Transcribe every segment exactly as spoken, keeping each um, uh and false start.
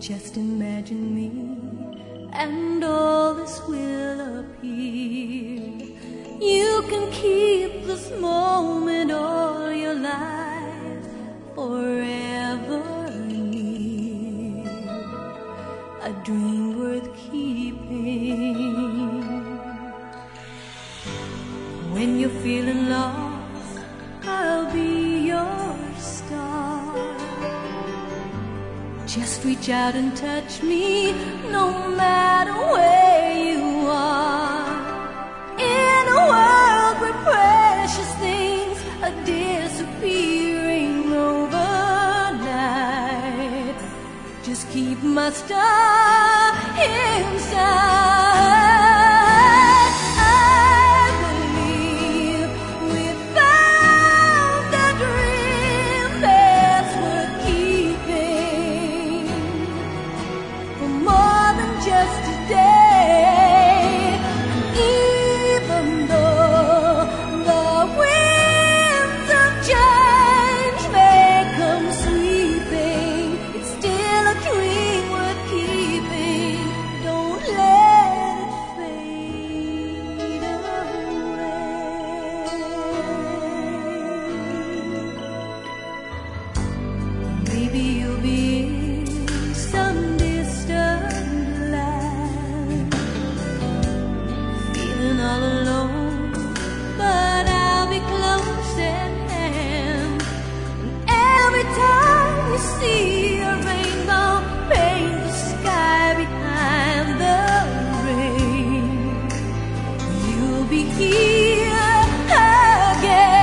Just imagine me and all this will appear. You can keep this moment all your life forever near. A dream worth keeping. When you're feeling lost, I'll be your star. Just reach out and touch me, no matter where you are. In a world where precious things are disappearing overnight, just keep my star inside. Maybe you'll be in some distant land, feeling all alone, but I'll be close at hand. And every time you see a rainbow, paint the sky behind the rain. You'll be here again.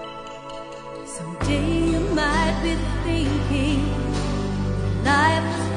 Someday you might be thinking life